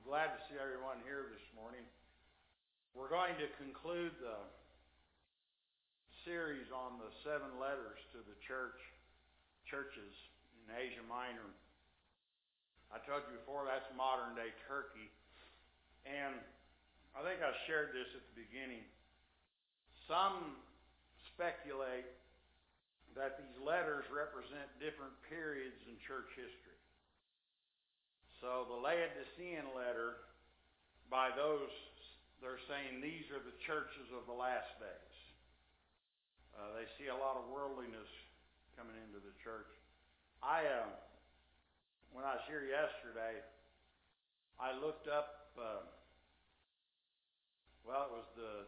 glad to see everyone here this morning. We're going to conclude the series on the 7 letters to the churches in Asia Minor. I told you before, that's modern-day Turkey. And I think I shared this at the beginning. Some speculate that these letters represent different periods in church history. So the Laodicean letter, by those, they're saying these are the churches of the last days. They see a lot of worldliness coming into the church. When I was here yesterday, I looked up, it was the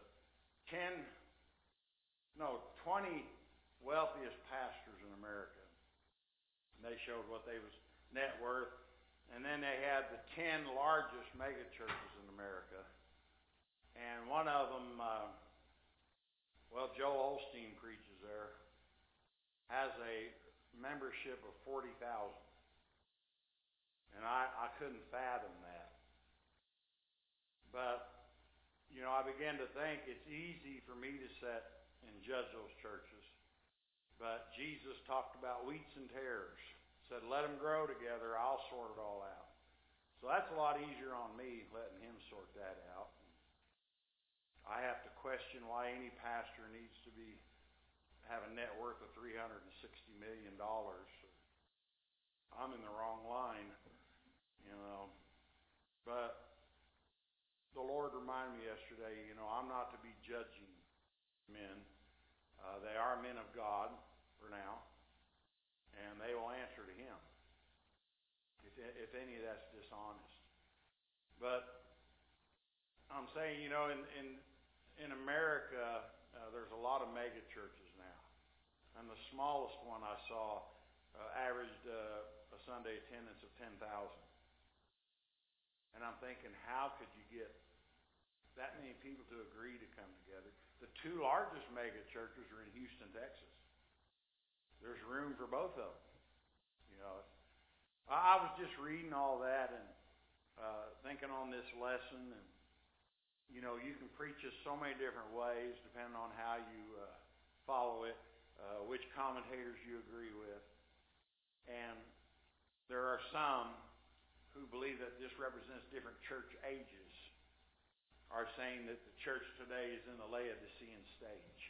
20 wealthiest pastors in America. And they showed what they was net worth. And then they had the 10 largest mega churches in America. And one of them, Joel Osteen preaches there, has a membership of 40,000. And I couldn't fathom that. But, I began to think it's easy for me to sit and judge those churches. But Jesus talked about wheats and tares. Said, let them grow together. I'll sort it all out. So that's a lot easier on me, letting him sort that out. I have to question why any pastor needs to have a net worth of $360 million. I'm in the wrong line, But the Lord reminded me yesterday, I'm not to be judging men. They are men of God for now, and they will answer to Him if any of that's dishonest. But I'm saying, in America, there's a lot of mega churches now, and the smallest one I saw averaged a Sunday attendance of 10,000. And I'm thinking, how could you get that many people to agree to come together? The 2 largest mega churches are in Houston, Texas. There's room for both of them. I was just reading all that and thinking on this lesson, and you can preach it so many different ways depending on how you follow it, which commentators you agree with. And there are some who believe that this represents different church ages, are saying that the church today is in the Laodicean stage.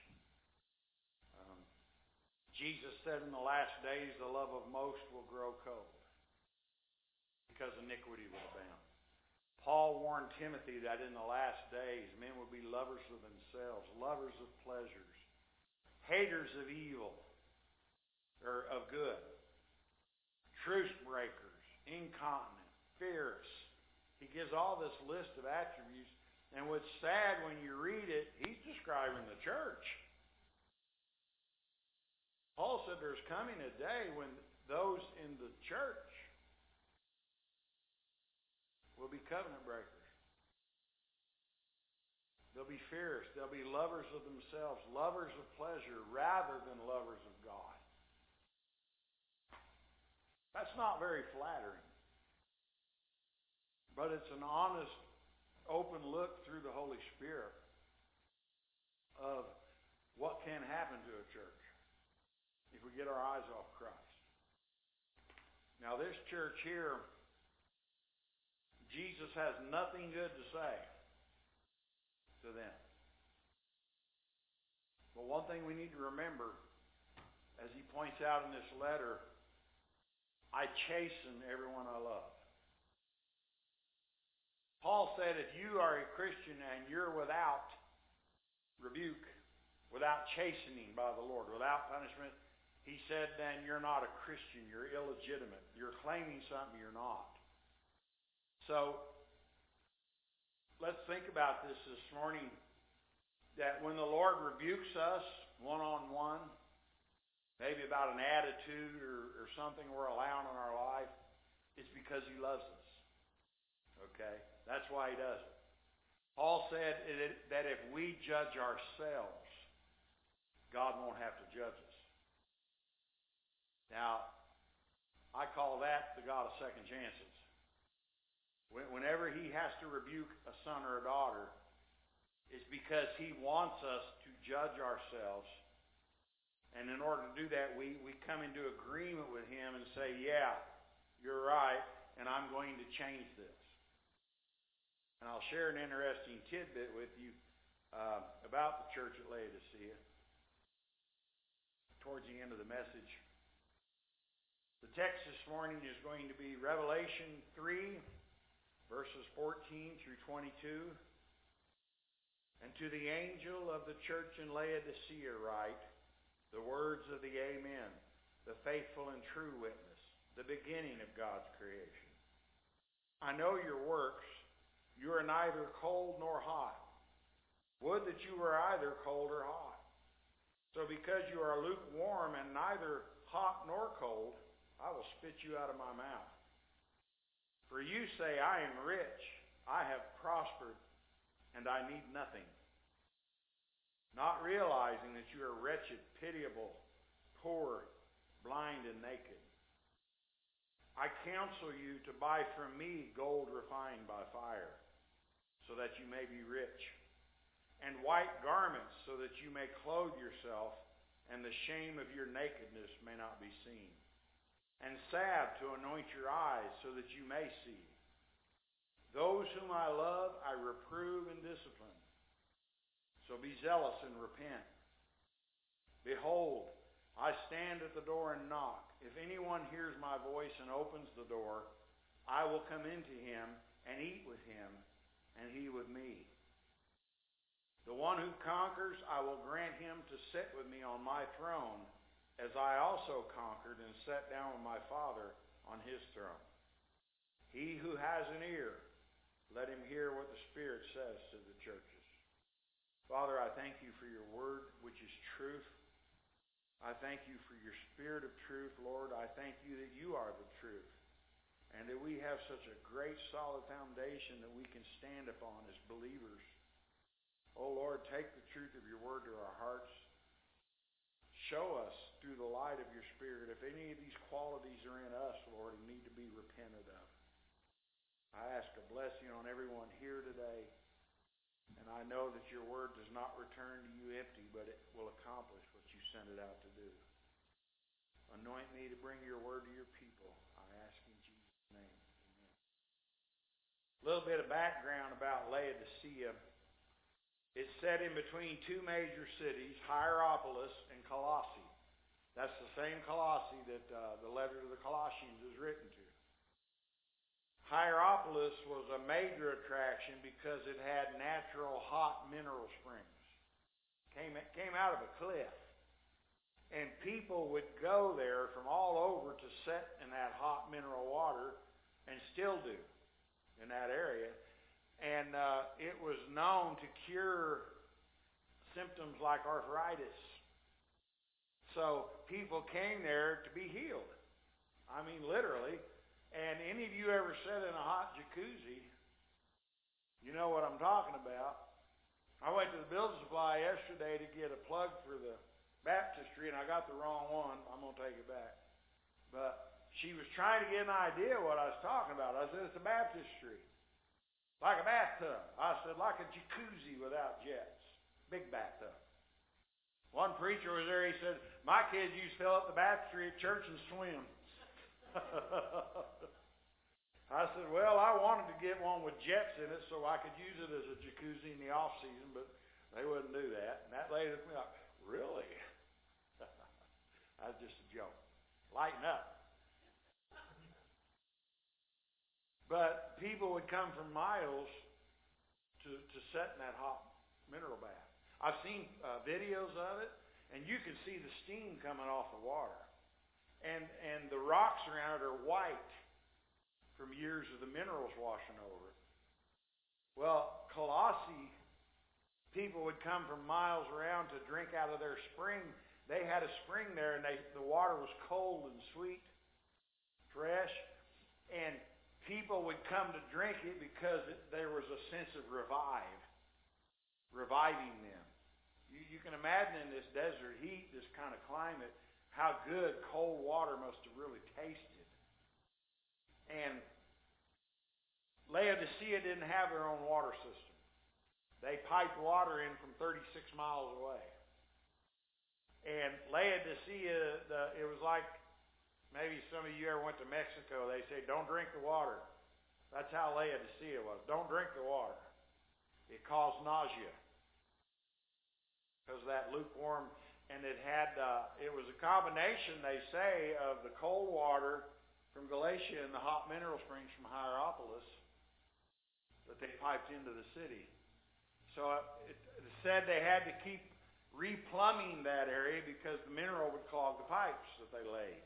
Jesus said in the last days the love of most will grow cold because iniquity will abound. Paul warned Timothy that in the last days men would be lovers of themselves, lovers of pleasures, haters of evil, or of good, truce breakers, incontinent, fierce. He gives all this list of attributes, and what's sad when you read it, he's describing the church. Paul said there's coming a day when those in the church will be covenant breakers. They'll be fierce. They'll be lovers of themselves, lovers of pleasure rather than lovers of God. That's not very flattering. But it's an honest, open look through the Holy Spirit of what can happen to a church if we get our eyes off Christ. Now this church here, Jesus has nothing good to say to them. But one thing we need to remember, as he points out in this letter, I chasten everyone I love. Paul said if you are a Christian and you're without rebuke, without chastening by the Lord, without punishment, he said then you're not a Christian, you're illegitimate. You're claiming something you're not. So, let's think about this morning, that when the Lord rebukes us one-on-one, maybe about an attitude or something we're allowing in our life, it's because He loves us. Okay? That's why He does it. Paul said that if we judge ourselves, God won't have to judge us. Now, I call that the God of second chances. Whenever he has to rebuke a son or a daughter, it's because he wants us to judge ourselves. And in order to do that, we come into agreement with him and say, yeah, you're right, and I'm going to change this. And I'll share an interesting tidbit with you about the church at Laodicea towards the end of the message. The text this morning is going to be Revelation 3, verses 14 through 22. And to the angel of the church in Laodicea write, the words of the Amen, the faithful and true witness, the beginning of God's creation. I know your works. You are neither cold nor hot. Would that you were either cold or hot. So because you are lukewarm and neither hot nor cold, I will spit you out of my mouth. For you say, I am rich, I have prospered, and I need nothing, not realizing that you are wretched, pitiable, poor, blind, and naked. I counsel you to buy from me gold refined by fire, so that you may be rich, and white garments, so that you may clothe yourself, and the shame of your nakedness may not be seen, and salve to anoint your eyes, so that you may see. Those whom I love, I reprove and discipline. So be zealous and repent. Behold, I stand at the door and knock. If anyone hears my voice and opens the door, I will come into him and eat with him, and he with me. The one who conquers, I will grant him to sit with me on my throne, as I also conquered and sat down with my Father on his throne. He who has an ear, let him hear what the Spirit says to the churches. Father, I thank you for your word, which is truth. I thank you for your Spirit of truth, Lord. I thank you that you are the truth, and that we have such a great, solid foundation that we can stand upon as believers. Oh, Lord, take the truth of your word to our hearts. Show us through the light of your Spirit if any of these qualities are in us, Lord, and need to be repented of. I ask a blessing on everyone here today. And I know that your word does not return to you empty, but it will accomplish what you sent it out to do. Anoint me to bring your word to your people. I ask in Jesus' name. Amen. A little bit of background about Laodicea. It's set in between two major cities, Hierapolis and Colossae. That's the same Colossae that the letter to the Colossians is written to. Hierapolis was a major attraction because it had natural hot mineral springs. Came out of a cliff. And people would go there from all over to sit in that hot mineral water, and still do in that area. And it was known to cure symptoms like arthritis. So people came there to be healed. I mean, literally. And any of you ever sat in a hot jacuzzi, you know what I'm talking about. I went to the building supply yesterday to get a plug for the baptistry, and I got the wrong one. I'm going to take it back. But she was trying to get an idea what I was talking about. I said, it's a baptistry. Like a bathtub. I said, like a jacuzzi without jets. Big bathtub. One preacher was there, he said, my kids used to fill up the baptistry at church and swim. I said, well, I wanted to get one with jets in it so I could use it as a jacuzzi in the off season, but they wouldn't do that. And that lady looked at me like, really? That's just a joke. Lighten up. But people would come from miles to sit in that hot mineral bath. I've seen videos of it, and you can see the steam coming off the water. And the rocks around it are white from years of the minerals washing over it. Well, Colossae, people would come from miles around to drink out of their spring. They had a spring there, and the water was cold and sweet, fresh. And people would come to drink it because there was a sense of reviving them. You can imagine in this desert heat, this kind of climate, how good cold water must have really tasted. And Laodicea didn't have their own water system. They piped water in from 36 miles away. And Laodicea, it was like, maybe some of you ever went to Mexico, they say, don't drink the water. That's how Laodicea was. Don't drink the water. It caused nausea. Because of that lukewarm, and it was a combination, they say, of the cold water from Galatia and the hot mineral springs from Hierapolis that they piped into the city. So it said they had to keep replumbing that area because the mineral would clog the pipes that they laid.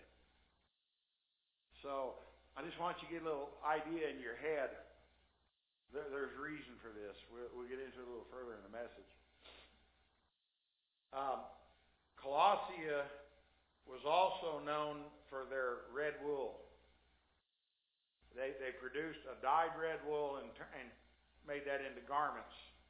So I just want you to get a little idea in your head. There's reason for this. We'll get into it a little further in the message. Colossia was also known for their red wool. They produced a dyed red wool and made that into garments.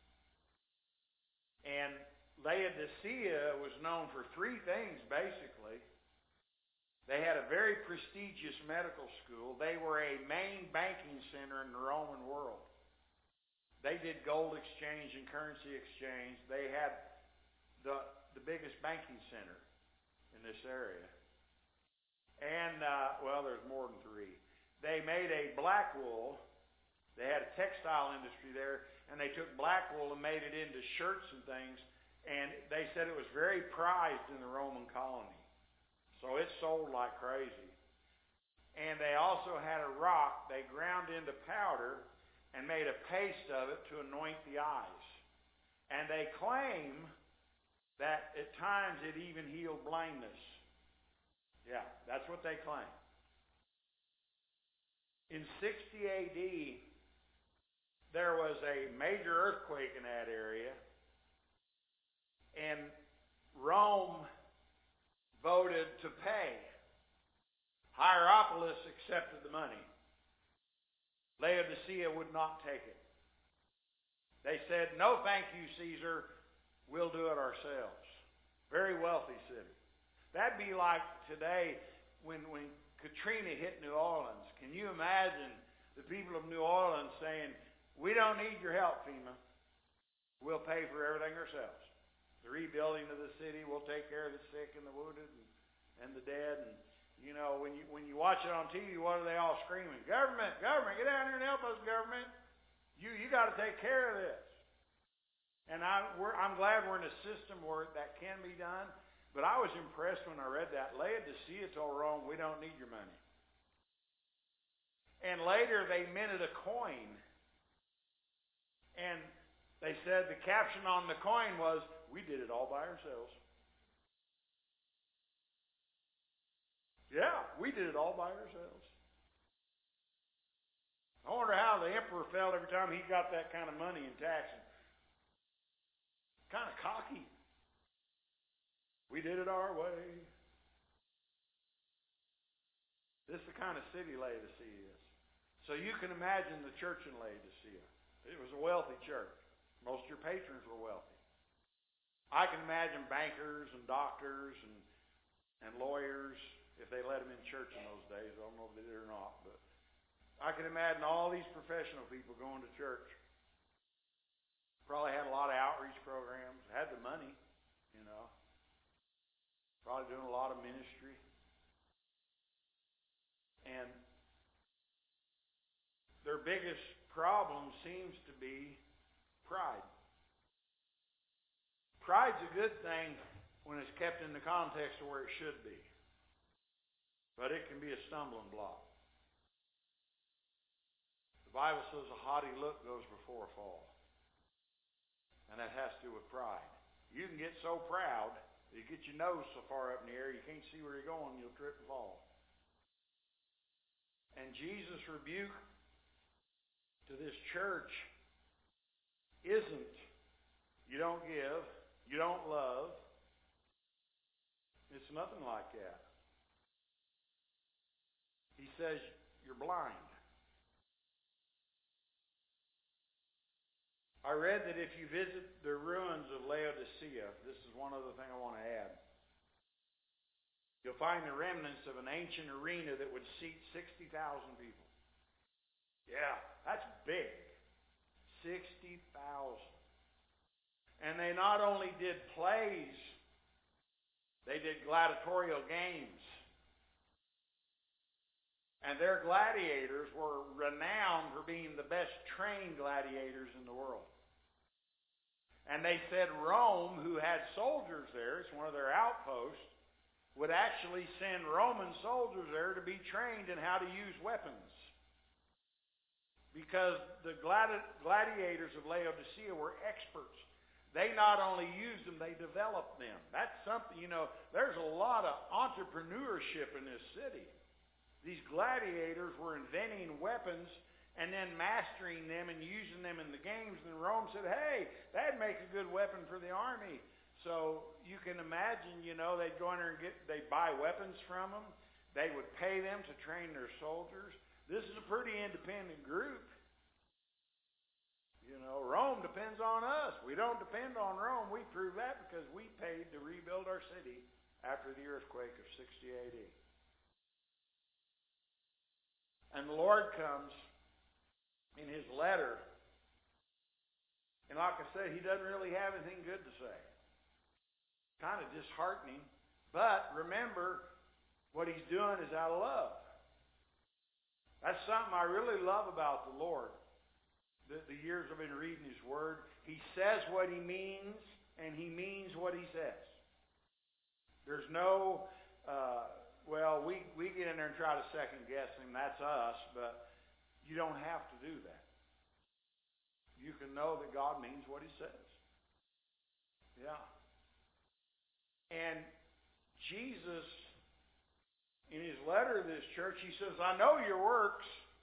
And Laodicea was known for three things, basically. They had a very prestigious medical school. They were a main banking center in the Roman world. They did gold exchange and currency exchange. They had the biggest banking center in this area. And, there's more than three. They made a black wool. They had a textile industry there, and they took black wool and made it into shirts and things, and they said it was very prized in the Roman colony. So it sold like crazy. And they also had a rock they ground into powder and made a paste of it to anoint the eyes. And they claim that at times it even healed blindness. Yeah, that's what they claim. In 60 AD, there was a major earthquake in that area, and Rome voted to pay. Hierapolis accepted the money. Laodicea would not take it. They said, no thank you, Caesar, we'll do it ourselves. Very wealthy city. That'd be like today when Katrina hit New Orleans. Can you imagine the people of New Orleans saying, we don't need your help, FEMA. We'll pay for everything ourselves. The rebuilding of the city, we'll take care of the sick and the wounded and the dead. And you know, when you watch it on TV, what are they all screaming? Government, get down here and help us, government. You got to take care of this. And I'm glad we're in a system where that can be done. But I was impressed when I read that. Laodicea told Rome, we don't need your money. And later they minted a coin. And they said the caption on the coin was, we did it all by ourselves. Yeah, we did it all by ourselves. I wonder how the emperor felt every time he got that kind of money in taxes. Kind of cocky. We did it our way. This is the kind of city Laodicea is. So you can imagine the church in Laodicea. It was a wealthy church. Most of your patrons were wealthy. I can imagine bankers and doctors and lawyers, if they let them in church in those days. I don't know if they did or not, but I can imagine all these professional people going to church. Probably had a lot of outreach programs, had the money, you know. Probably doing a lot of ministry. And their biggest problem seems to be pride. Pride's a good thing when it's kept in the context of where it should be. But it can be a stumbling block. The Bible says a haughty look goes before a fall. And that has to do with pride. You can get so proud that you get your nose so far up in the air you can't see where you're going, you'll trip and fall. And Jesus' rebuke to this church isn't, you don't give, you don't love. It's nothing like that. He says, you're blind. I read that if you visit the ruins of Laodicea, this is one other thing I want to add, you'll find the remnants of an ancient arena that would seat 60,000 people. Yeah, that's big. 60,000. And they not only did plays, they did gladiatorial games. And their gladiators were renowned for being the best trained gladiators in the world. And they said Rome, who had soldiers there, it's one of their outposts, would actually send Roman soldiers there to be trained in how to use weapons. Because the gladiators of Laodicea were experts. They not only used them, they developed them. That's something, there's a lot of entrepreneurship in this city. These gladiators were inventing weapons and then mastering them and using them in the games. And Rome said, hey, that'd make a good weapon for the army. So you can imagine, they'd go in there and they'd buy weapons from them. They would pay them to train their soldiers. This is a pretty independent group. Rome depends on us. We don't depend on Rome. We prove that because we paid to rebuild our city after the earthquake of 60 AD. And the Lord comes in His letter, and like I said, He doesn't really have anything good to say. Kind of disheartening. But remember, what He's doing is out of love. That's something I really love about the Lord. The years I've been reading His Word, He says what He means, and He means what He says. There's no, we get in there and try to second guess Him. That's us, but you don't have to do that. You can know that God means what He says. Yeah. And Jesus, in His letter to this church, He says, I know your works.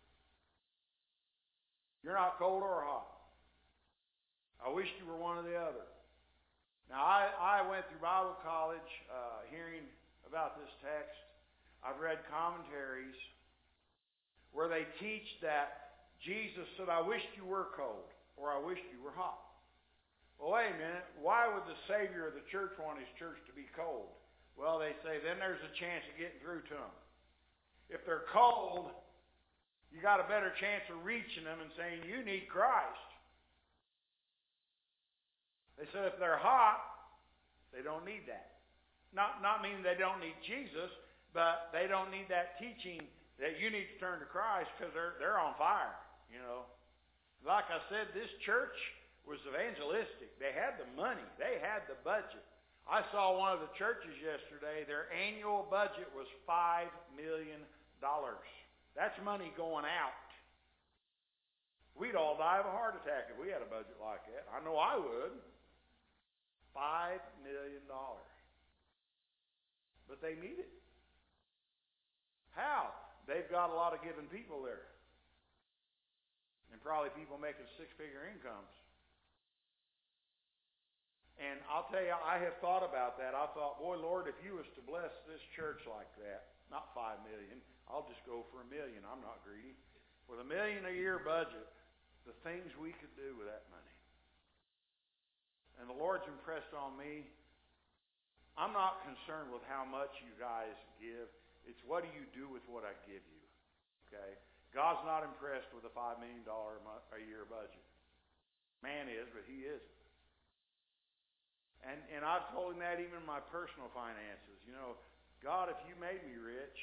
You're not cold or hot. I wish you were one or the other. Now, I went through Bible college hearing about this text. I've read commentaries where they teach that Jesus said, I wished you were cold, or I wished you were hot. Well, wait a minute. Why would the Savior of the church want His church to be cold? Well, they say, then there's a chance of getting through to them. If they're cold, you got a better chance of reaching them and saying, you need Christ. They said if they're hot, they don't need that. Not meaning they don't need Jesus, but they don't need that teaching that you need to turn to Christ because they're on fire, Like I said, this church was evangelistic. They had the money. They had the budget. I saw one of the churches yesterday. Their annual budget was $5 million. That's money going out. We'd all die of a heart attack if we had a budget like that. I know I would. $5 million. But they need it. How? They've got a lot of giving people there. And probably people making six-figure incomes. And I'll tell you, I have thought about that. I thought, boy, Lord, if you was to bless this church like that, not $5 million, I'll just go for $1 million. I'm not greedy. With $1 million a year budget, the things we could do with that money. And the Lord's impressed on me. I'm not concerned with how much you guys give. It's what do you do with what I give you. Okay? God's not impressed with a $5 million a year budget. Man is, but He isn't. And I've told Him that even in my personal finances. God, if you made me rich,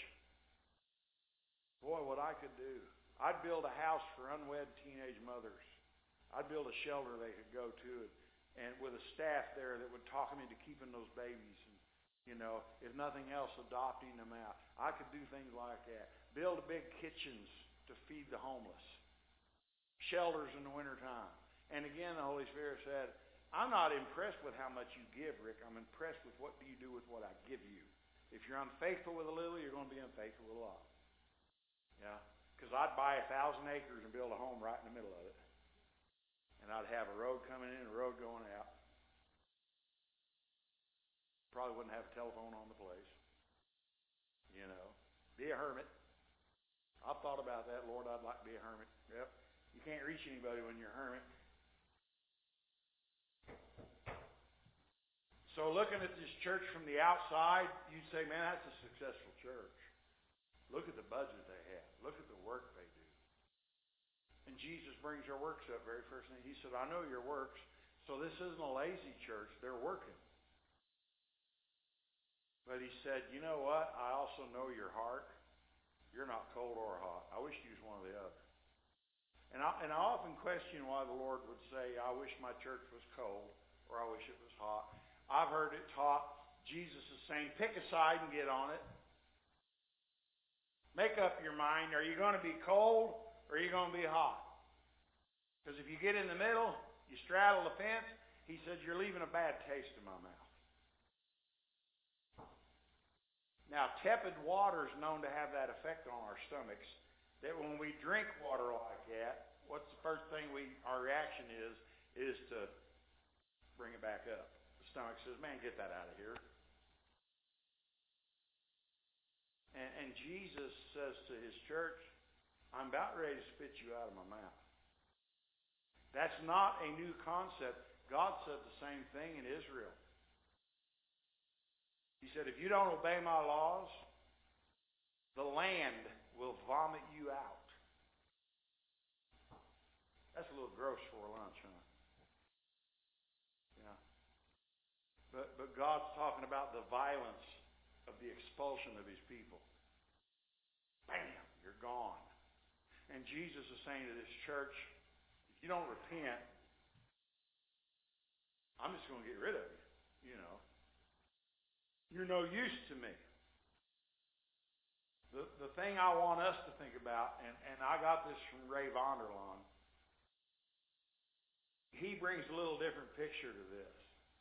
boy, what I could do. I'd build a house for unwed teenage mothers. I'd build a shelter they could go to and with a staff there that would talk them into keeping those babies. And, if nothing else, adopting them out. I could do things like that. Build big kitchens to feed the homeless. Shelters in the wintertime. And again, the Holy Spirit said, I'm not impressed with how much you give, Rick. I'm impressed with what do you do with what I give you. If you're unfaithful with a little, you're going to be unfaithful with a lot. Yeah? Because I'd buy 1,000 acres and build a home right in the middle of it. And I'd have a road coming in and a road going out. Probably wouldn't have a telephone on the place. Be a hermit. I've thought about that. Lord, I'd like to be a hermit. Yep. You can't reach anybody when you're a hermit. So looking at this church from the outside, you'd say, man, that's a successful church. Look at the budget they have. Look at the work they do. And Jesus brings their works up very first thing. He said, I know your works. So this isn't a lazy church. They're working. But he said, you know what? I also know your heart. You're not cold or hot. I wish you was one or the other. And I often question why the Lord would say, I wish my church was cold, or I wish it was hot. I've heard it taught, Jesus is saying, pick a side and get on it. Make up your mind. Are you going to be cold, or are you going to be hot? Because if you get in the middle, you straddle the fence, he says, you're leaving a bad taste in my mouth. Now, tepid water is known to have that effect on our stomachs, that when we drink water like that, what's the first thing our reaction is to bring it back up. The stomach says, man, get that out of here. And Jesus says to his church, I'm about ready to spit you out of my mouth. That's not a new concept. God said the same thing in Israel. He said, if you don't obey my laws, the land will vomit you out. That's a little gross for a lunch, huh? Yeah. But God's talking about the violence of the expulsion of his people. Bam, you're gone. And Jesus is saying to this church, if you don't repent, I'm just going to get rid of you, you know. You're no use to me. The thing I want us to think about, and I got this from Ray Vander Laan, he brings a little different picture to this.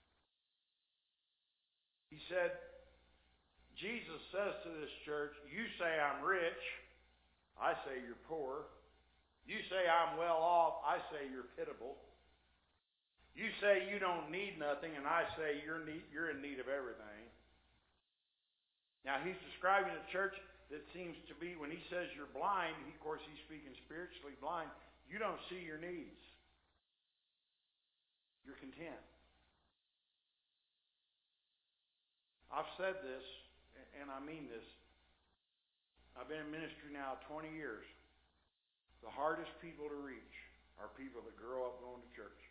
He said, Jesus says to this church, you say I'm rich, I say you're poor. You say I'm well off, I say you're pitiable. You say you don't need nothing, and I say you're in need of everything. Now, he's describing a church that seems to be, when he says you're blind, of course, he's speaking spiritually blind. You don't see your needs. You're content. I've said this, and I mean this. I've been in ministry now 20 years. The hardest people to reach are people that grow up going to church.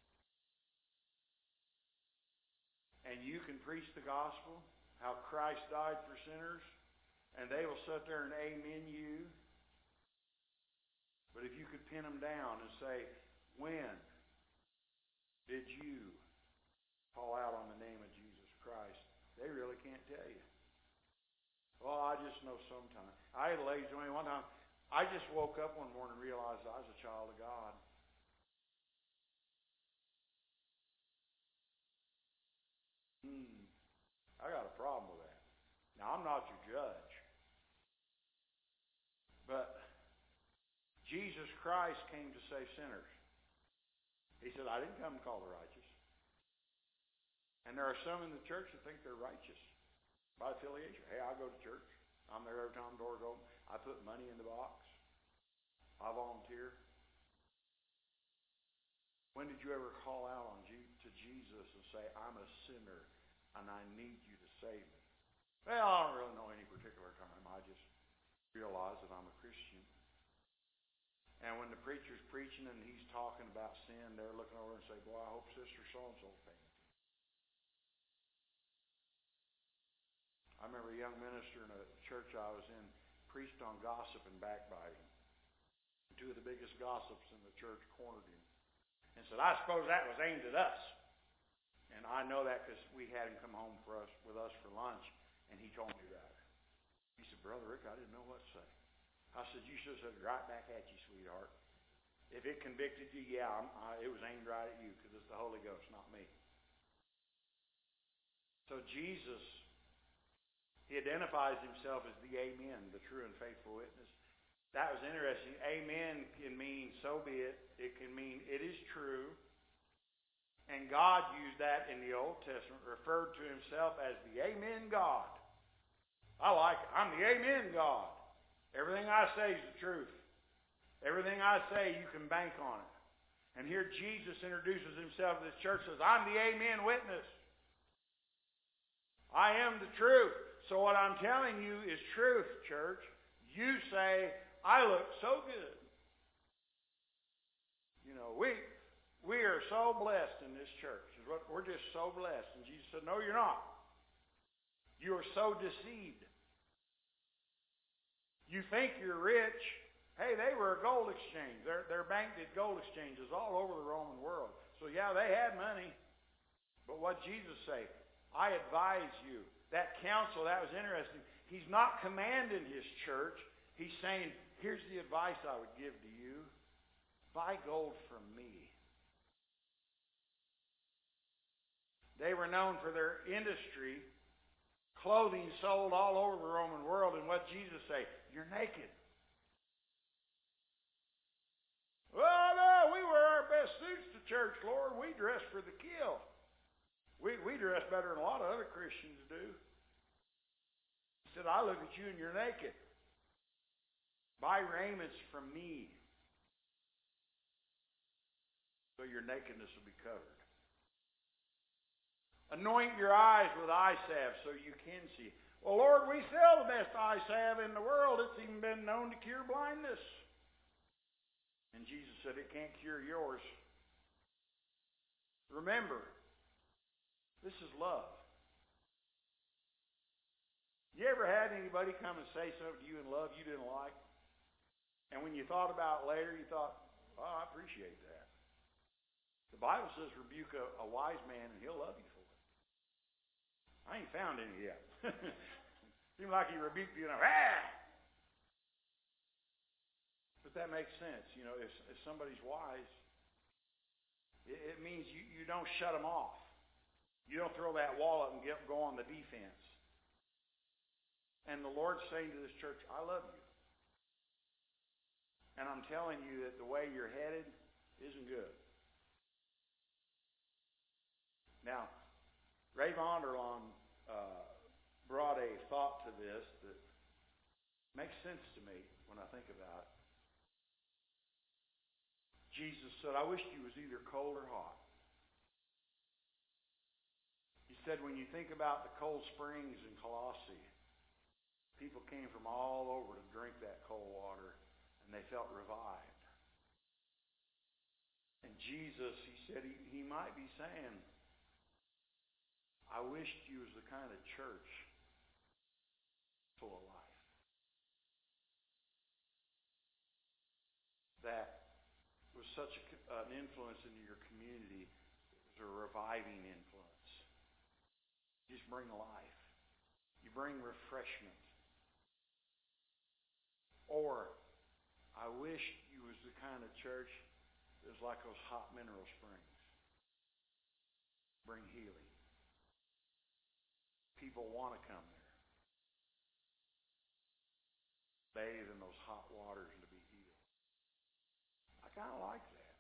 And you can preach the gospel, how Christ died for sinners, and they will sit there and amen you. But if you could pin them down and say, when did you call out on the name of Jesus Christ? They really can't tell you. Well, I just know sometime. I had a lady join me one time. I just woke up one morning and realized I was a child of God. I got a problem with that. Now, I'm not your judge. But Jesus Christ came to save sinners. He said, I didn't come to call the righteous. And there are some in the church that think they're righteous by affiliation. Hey, I go to church. I'm there every time the doors open. I put money in the box. I volunteer. When did you ever call out to Jesus and say, I'm a sinner and I need you to save me? Well, I don't really know any particular time. I just realize that I'm a Christian. And when the preacher's preaching and he's talking about sin, they're looking over and say, boy, I hope Sister So-and-so's paying. I remember a young minister in a church I was in preached on gossip and backbiting. Two of the biggest gossips in the church cornered him and said, I suppose that was aimed at us. And I know that because we had him come home with us for lunch, and he told me that. He said, Brother Rick, I didn't know what to say. I said, you should have said right back at you, sweetheart. If it convicted you, yeah, it was aimed right at you because it's the Holy Ghost, not me. So Jesus, he identifies himself as the Amen, the true and faithful witness. That was interesting. Amen can mean so be it. It can mean it is true. And God used that in the Old Testament, referred to himself as the Amen God. I like it. I'm the Amen God. Everything I say is the truth. Everything I say, you can bank on it. And here Jesus introduces himself to this church and says, I'm the Amen witness. I am the truth. So what I'm telling you is truth, church. You say, I look so good. You know, we are so blessed in this church. We're just so blessed. And Jesus said, no, you're not. You are so deceived. You think you're rich. Hey, they were a gold exchange. Their bank did gold exchanges all over the Roman world. So yeah, they had money. But what Jesus say? I advise you. That counsel, that was interesting. He's not commanding his church. He's saying, here's the advice I would give to you. Buy gold from me. They were known for their industry. Clothing sold all over the Roman world. And what Jesus say? You're naked. Oh no, we wear our best suits to church, Lord. We dress for the kill. We dress better than a lot of other Christians do. He said, I look at you and you're naked. Buy raiments from me, so your nakedness will be covered. Anoint your eyes with eye salve so you can see. Well, Lord, we sell the best eye salve in the world. It's even been known to cure blindness. And Jesus said it can't cure yours. Remember, this is love. You ever had anybody come and say something to you in love you didn't like? And when you thought about it later, you thought, oh, I appreciate that. The Bible says rebuke a wise man and he'll love you for it. I ain't found any yet. Seems like he rebuked you, But that makes sense. You know, if somebody's wise, it means you don't shut them off. You don't throw that wall up and go on the defense. And the Lord's saying to this church, I love you. And I'm telling you that the way you're headed isn't good. Now, Ray Vander Laan brought a thought to this that makes sense to me when I think about it. Jesus said, I wish you was either cold or hot. He said, when you think about the cold springs in Colossae, people came from all over to drink that cold water, and they felt revived. And Jesus, he said, he might be saying, I wished you was the kind of church full of life. That was such an influence in your community. It was a reviving influence. You just bring life. You bring refreshment. Or, I wish you was the kind of church that was like those hot mineral springs. Bring healing. People want to come there. Bathe in those hot waters and to be healed. I kind of like that.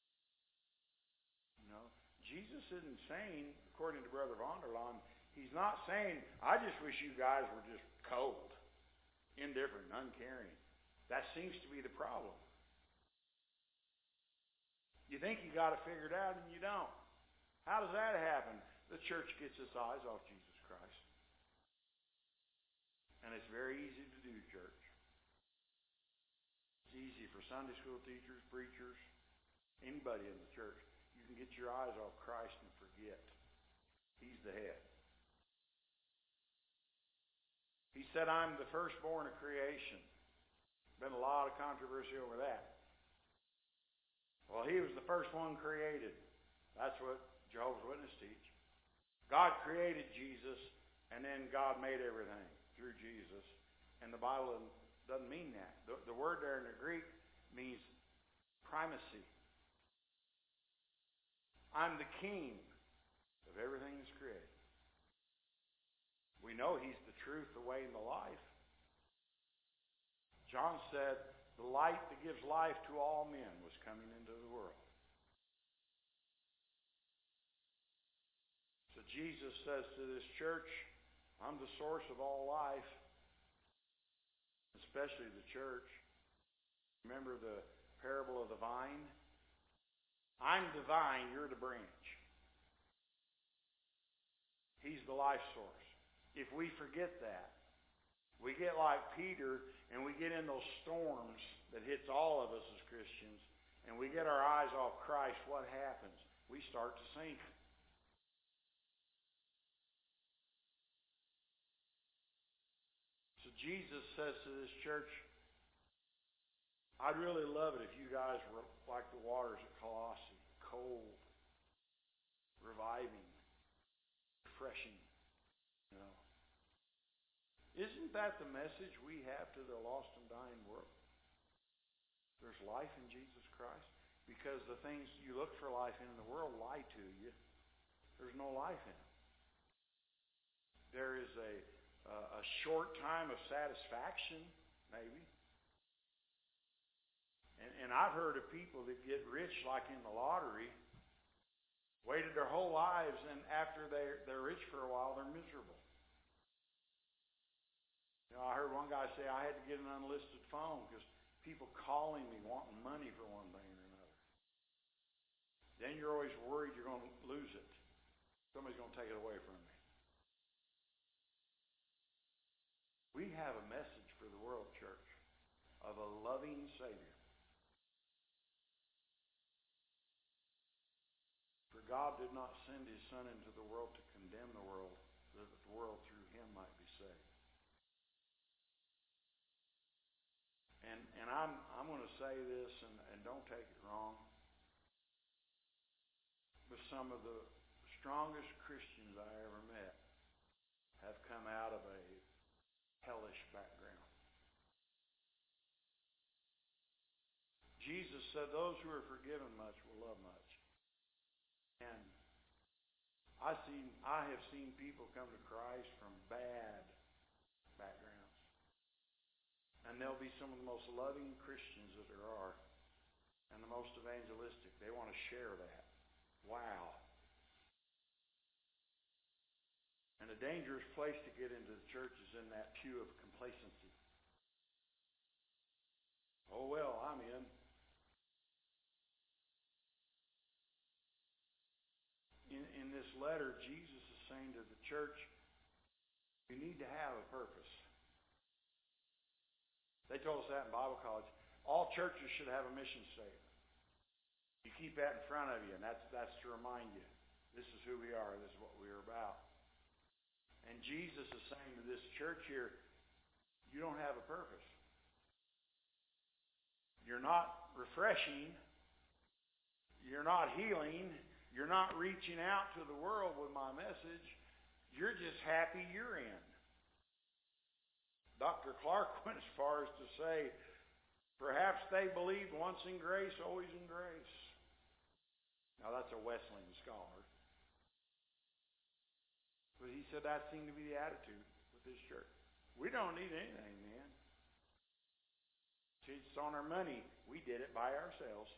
You know, Jesus isn't saying, according to Brother Vander Laan, he's not saying, I just wish you guys were just cold, indifferent, uncaring. That seems to be the problem. You think you got it figured out and you don't. How does that happen? The church gets its eyes off Jesus Christ. And it's very easy to do, church. It's easy for Sunday school teachers, preachers, anybody in the church. You can get your eyes off Christ and forget. He's the head. He said, I'm the firstborn of creation. Been a lot of controversy over that. Well, he was the first one created. That's what Jehovah's Witnesses teach. God created Jesus, and then God made everything through Jesus. And the Bible doesn't mean that. The word there in the Greek means primacy. I'm the king of everything that's created. We know he's the truth, the way, and the life. John said, the light that gives life to all men was coming into the world. So Jesus says to this church, I'm the source of all life, especially the church. Remember the parable of the vine? I'm the vine, you're the branch. He's the life source. If we forget that, we get like Peter and we get in those storms that hits all of us as Christians, and we get our eyes off Christ, what happens? We start to sink. So Jesus says to this church, I'd really love it if you guys were like the waters at Colossae, cold, reviving, refreshing. You know. Isn't that the message we have to the lost and dying world? There's life in Jesus Christ. Because the things you look for life in the world lie to you. There's no life in them. There is a short time of satisfaction, maybe. And I've heard of people that get rich like in the lottery, waited their whole lives, and after they're rich for a while, they're miserable. You know, I heard one guy say, I had to get an unlisted phone because people calling me wanting money for one thing or another. Then you're always worried you're going to lose it. Somebody's going to take it away from me. We have a message for the world, church, of a loving Savior. For God did not send His Son into the world to condemn the world, so that the world through Him might be saved. And I'm going to say this, and don't take it wrong, but some of the strongest Christians I ever met have come out of a hellish background. Jesus said, those who are forgiven much will love much. And I have seen people come to Christ from bad backgrounds. And they'll be some of the most loving Christians that there are, and the most evangelistic. They want to share that. Wow. And a dangerous place to get into the church is in that pew of complacency. Oh, well, I'm in. In this letter, Jesus is saying to the church, you need to have a purpose. They told us that in Bible college. All churches should have a mission statement. You keep that in front of you, and that's to remind you, this is who we are, this is what we are about. And Jesus is saying to this church here, you don't have a purpose. You're not refreshing. You're not healing. You're not reaching out to the world with my message. You're just happy you're in. Dr. Clark went as far as to say, perhaps they believed once in grace, always in grace. Now that's a Wesleyan scholar. But he said that seemed to be the attitude with this church. We don't need anything, man. It's on our money. We did it by ourselves.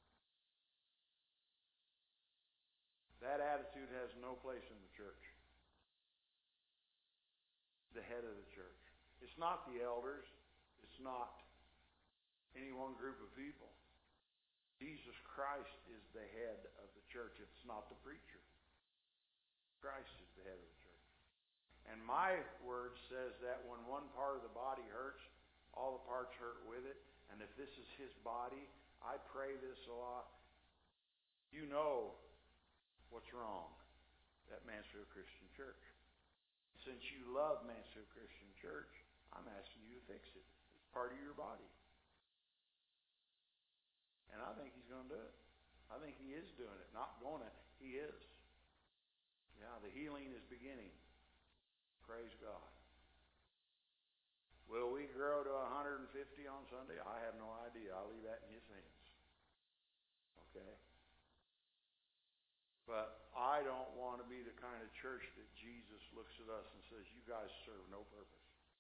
That attitude has no place in the church. The head of the church. It's not the elders. It's not any one group of people. Jesus Christ is the head of the church. It's not the preacher. Christ is the head of the church. And my word says that when one part of the body hurts, all the parts hurt with it. And if this is His body, I pray this a lot. You know what's wrong at Mansfield Christian Church. Since you love Mansfield Christian Church, I'm asking you to fix it. It's part of your body. And I think He's going to do it. I think He is doing it. Not going to. He is. Yeah, the healing is beginning. Praise God. Will we grow to 150 on Sunday? I have no idea. I'll leave that in His hands. Okay? But I don't want to be the kind of church that Jesus looks at us and says, you guys serve no purpose.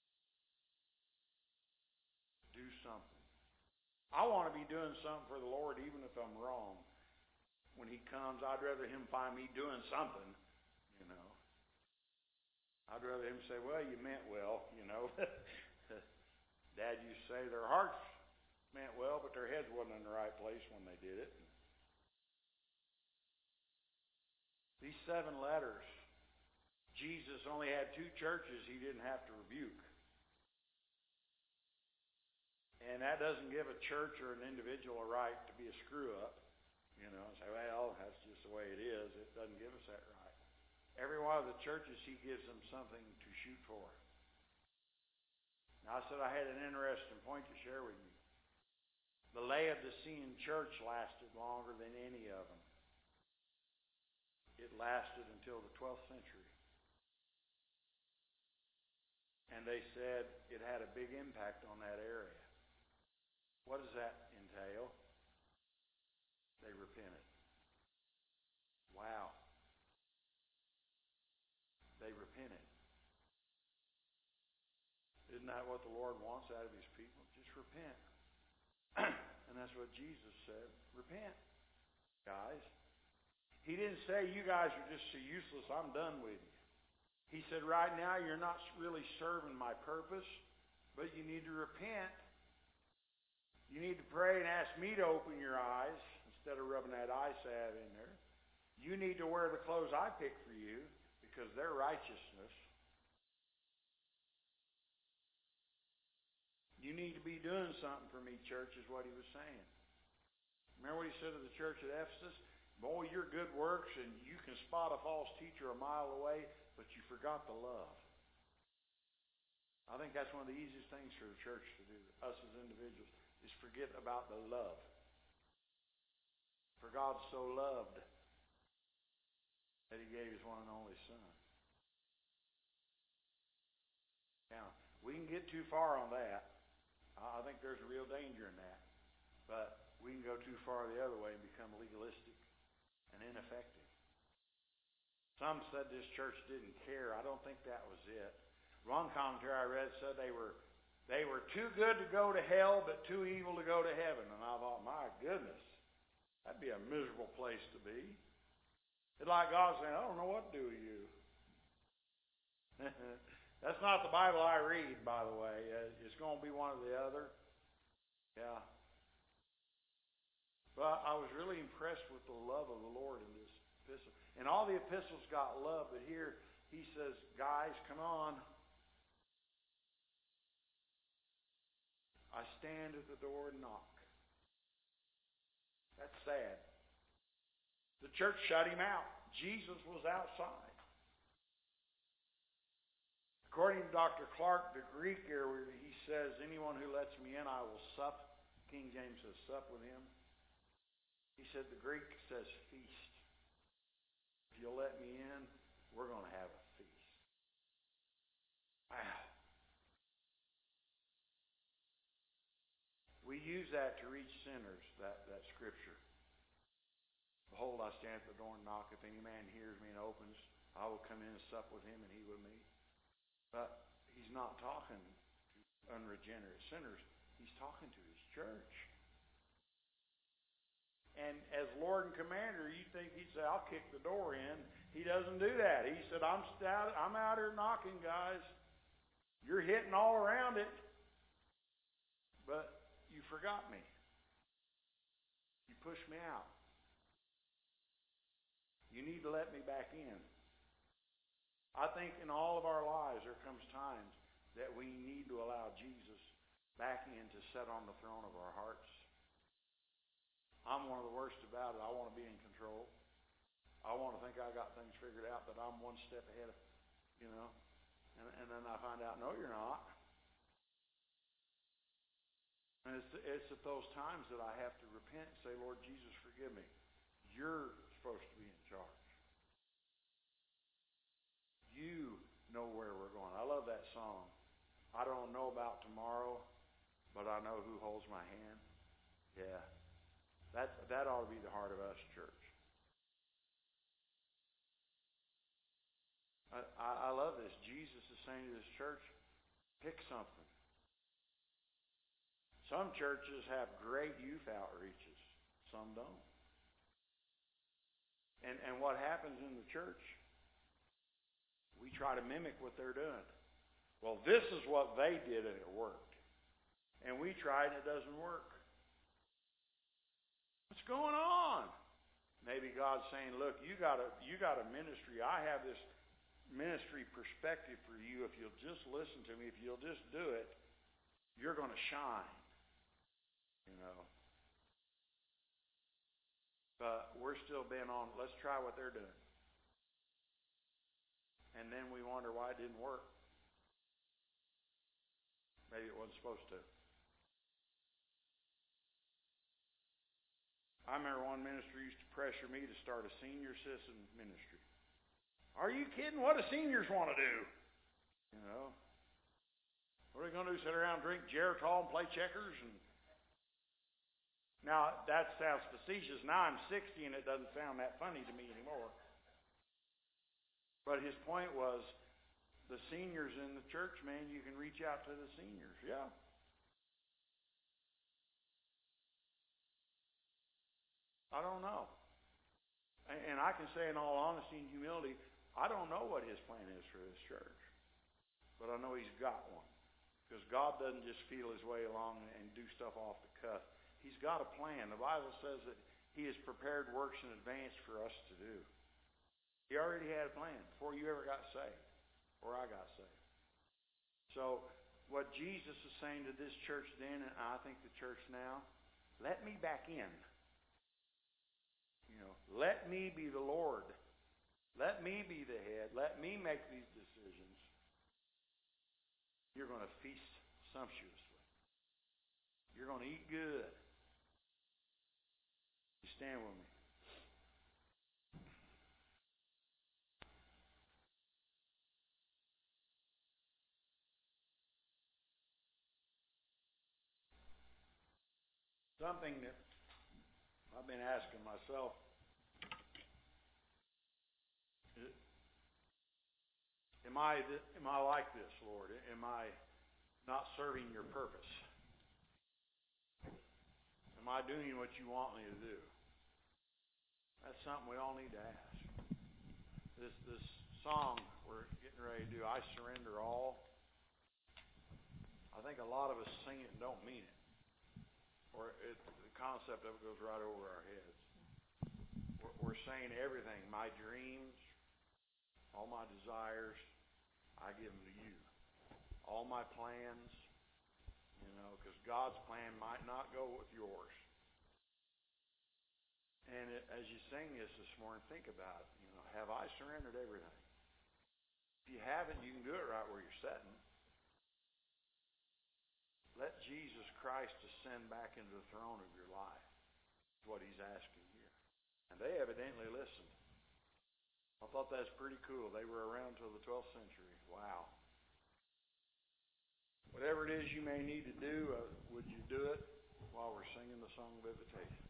Do something. I want to be doing something for the Lord even if I'm wrong. When He comes, I'd rather Him find me doing something, you know. I'd rather Him say, well, you meant well, you know. Dad used to say their hearts meant well, but their heads wasn't in the right place when they did it. These 7 letters, Jesus only had 2 churches He didn't have to rebuke. And that doesn't give a church or an individual a right to be a screw-up. You know, and say, well, that's just the way it is. It doesn't give us that right. Every one of the churches, he gives them something to shoot for. Now, I said I had an interesting point to share with you. The Laodicean church lasted longer than any of them. It lasted until the 12th century. And they said it had a big impact on that area. What does that entail? They repented. Wow. They repented. Isn't that what the Lord wants out of his people? Just repent. And that's what Jesus said. Repent, guys. He didn't say, you guys are just so useless, I'm done with you. He said, right now you're not really serving my purpose, but you need to repent. You need to pray and ask me to open your eyes instead of rubbing that eye salve in there. You need to wear the clothes I pick for you because they're righteousness. You need to be doing something for me, church, is what he was saying. Remember what he said to the church at Ephesus? Boy, your good works, and you can spot a false teacher a mile away, but you forgot the love. I think that's one of the easiest things for the church to do, us as individuals, is forget about the love. For God so loved that he gave his one and only Son. Now, we can get too far on that. I think there's a real danger in that. But we can go too far the other way and become legalistic and ineffective. Some said this church didn't care. I don't think that was it. One commentary I read said they were too good to go to hell, but too evil to go to heaven. And I thought, my goodness, that'd be a miserable place to be. It's like God saying, I don't know what to do with you. That's not the Bible I read, by the way. It's going to be one or the other. Yeah. But I was really impressed with the love of the Lord in this epistle. And all the epistles got love, but here he says, guys, come on. I stand at the door and knock. That's sad. The church shut him out. Jesus was outside. According to Dr. Clark, the Greek here, where he says, anyone who lets me in, I will sup. King James says, sup with him. He said the Greek says feast. If you'll let me in, we're going to have a feast. Wow. We use that to reach sinners, that scripture. Behold, I stand at the door and knock. If any man hears me and opens, I will come in and sup with him and he with me. But he's not talking to unregenerate sinners. He's talking to his church. And as Lord and Commander, you think he'd say, I'll kick the door in. He doesn't do that. He said, I'm out here knocking, guys. You're hitting all around it. But you forgot me. You pushed me out. You need to let me back in. I think in all of our lives there comes times that we need to allow Jesus back in to sit on the throne of our hearts. I'm one of the worst about it. I want to be in control. I want to think I got things figured out, that I'm one step ahead of, and then I find out, no, you're not. And it's at those times that I have to repent and say, Lord Jesus, forgive me. You're supposed to be in charge. You know where we're going. I love that song. I don't know about tomorrow, but I know who holds my hand. Yeah. That ought to be the heart of us, church. I love this. Jesus is saying to this church, pick something. Some churches have great youth outreaches. Some don't. And what happens in the church? We try to mimic what they're doing. Well, this is what they did and it worked. And we tried and it doesn't work. What's going on? Maybe God's saying, look, you got a ministry. I have this ministry perspective for you. If you'll just listen to me, if you'll just do it, you're going to shine. you know. But we're still bent on, let's try what they're doing. And then we wonder why it didn't work. Maybe it wasn't supposed to. I remember one minister used to pressure me to start a senior citizen ministry. Are you kidding? What do seniors want to do? You know? What are they going to do? Sit around, drink Geritol, and play checkers? And now, that sounds facetious. Now I'm 60 and it doesn't sound that funny to me anymore. But his point was, the seniors in the church, man, you can reach out to the seniors. Yeah. I don't know. And I can say in all honesty and humility, I don't know what his plan is for this church. But I know he's got one. Because God doesn't just feel his way along and do stuff off the cuff. He's got a plan. The Bible says that he has prepared works in advance for us to do. He already had a plan before you ever got saved, or I got saved. So what Jesus is saying to this church then, and I think the church now, let me back in. You know, let me be the Lord. Let me be the head. Let me make these decisions. You're going to feast sumptuously. You're going to eat good. You stand with me. Something that I've been asking myself, am I like this, Lord? Am I not serving your purpose? Am I doing what you want me to do? That's something we all need to ask. This song we're getting ready to do, I Surrender All, I think a lot of us sing it and don't mean it. Or the concept of it goes right over our heads. We're saying everything, my dreams, all my desires, I give them to you. All my plans, you know, because God's plan might not go with yours. And as you sing this morning, think about it. You know, have I surrendered everything? If you haven't, you can do it right where you're sitting. Let Jesus Christ ascend back into the throne of your life. That's what he's asking here. And they evidently listened. I thought that's pretty cool. They were around till the 12th century. Wow. Whatever it is you may need to do, would you do it while we're singing the song of invitation?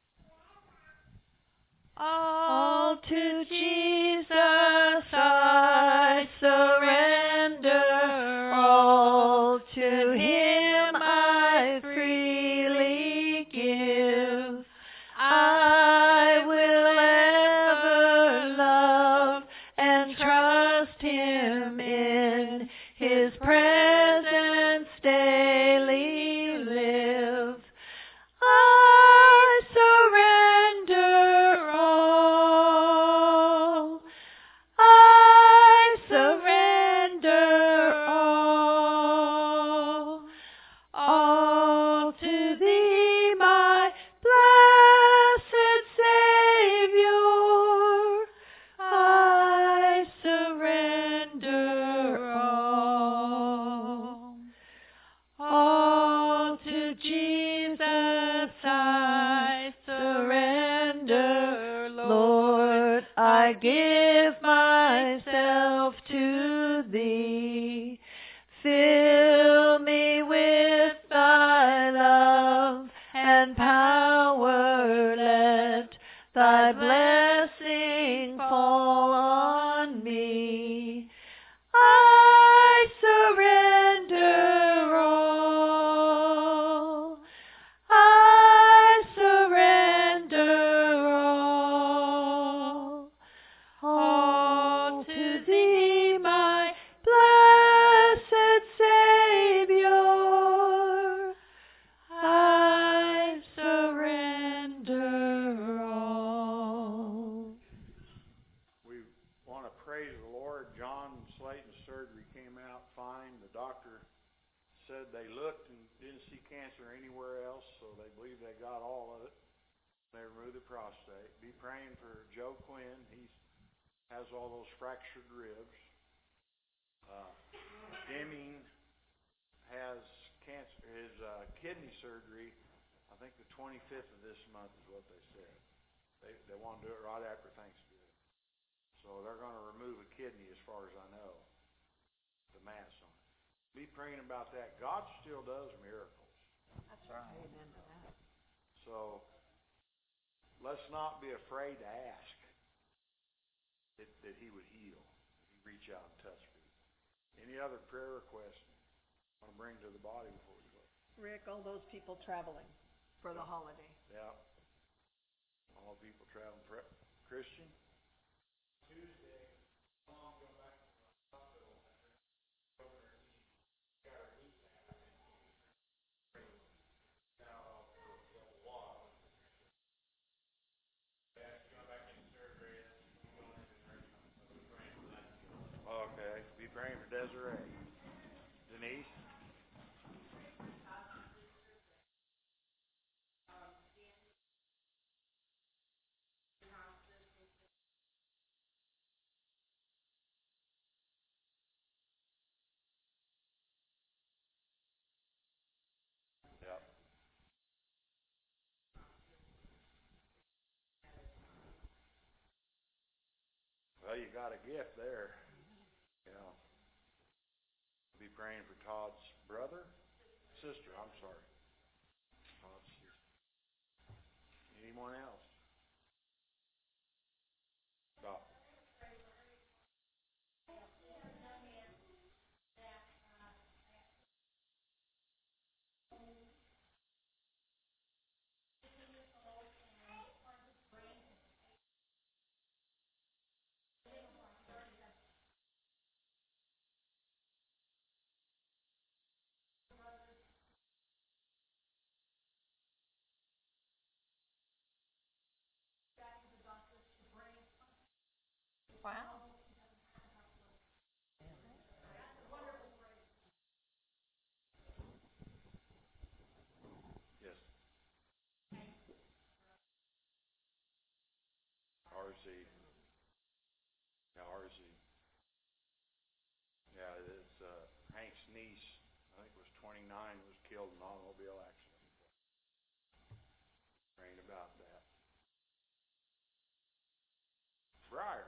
All to Jesus I surrender, all to him I freely give. I will ever love and trust him, in his presence daily live. I surrender all. I surrender all. All to thee, my blessed Savior. I surrender all. All to Jesus I surrender, Lord. I give myself to thee. Fill me with thy love and power. Let thy blessing fall on me. I surrender all. I surrender all. All to thee, my blessed Savior. I surrender all. We want to praise the Lord. John said they looked and didn't see cancer anywhere else, so they believe they got all of it. They removed the prostate. Be praying for Joe Quinn. He has all those fractured ribs. Deming has cancer. His kidney surgery, I think the 25th of this month is what they said. They want to do it right after Thanksgiving. So they're going to remove a kidney as far as I know. The mass on it. Be praying about that. God still does miracles. That's right. Amen to that. So let's not be afraid to ask that He would heal. He reach out and touch people. Any other prayer requests I want to bring to the body before we go? Rick, all those people traveling for the holiday. Yeah. All people traveling. Christian? Tuesday, my mom got back from the hospital and over and she got her knee back and now for a while. Yeah, she got back in surgery and she's going in right now. So we're praying for that. Okay. Be praying for Desiree. Denise? Yep. Well, you got a gift there. Yeah. Be praying for Todd's sister, I'm sorry. Todd's sister. Anyone else? Stop. Wow. Yes. RZ. Yeah, RZ. Yeah, it's Hank's niece, I think it was 29, was killed in an automobile accident. Praying about that. Briar.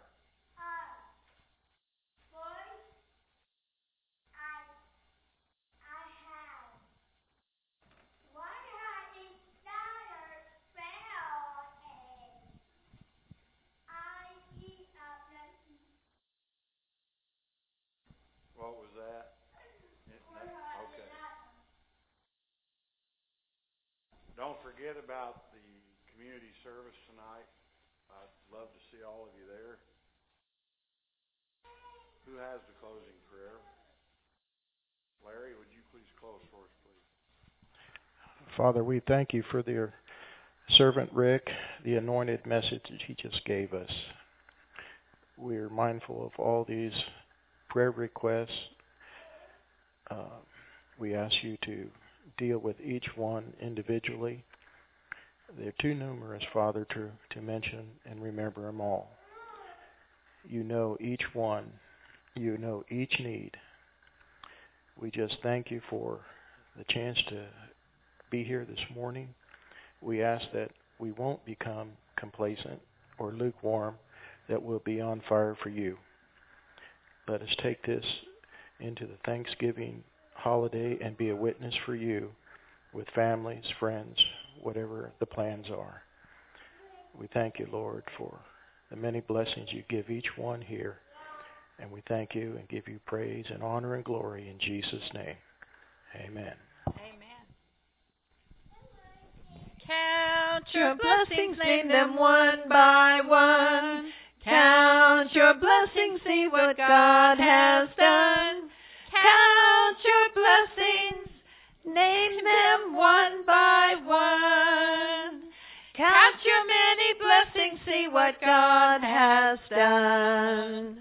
What was that? Okay. Don't forget about the community service tonight. I'd love to see all of you there. Who has the closing prayer? Larry, would you please close for us, please? Father, we thank you for your servant Rick, the anointed message that he just gave us. We're mindful of all these prayer requests. We ask you to deal with each one individually. They're too numerous, Father, to mention and remember them all. You know each one. You know each need. We just thank you for the chance to be here this morning. We ask that we won't become complacent or lukewarm, that we'll be on fire for you. Let us take this into the Thanksgiving holiday and be a witness for you with families, friends, whatever the plans are. We thank you, Lord, for the many blessings you give each one here. And we thank you and give you praise and honor and glory in Jesus' name. Amen. Amen. Count your blessings, name them one by one. Count your blessings, see what God has done. Count your blessings, name them one by one. Count your many blessings, see what God has done.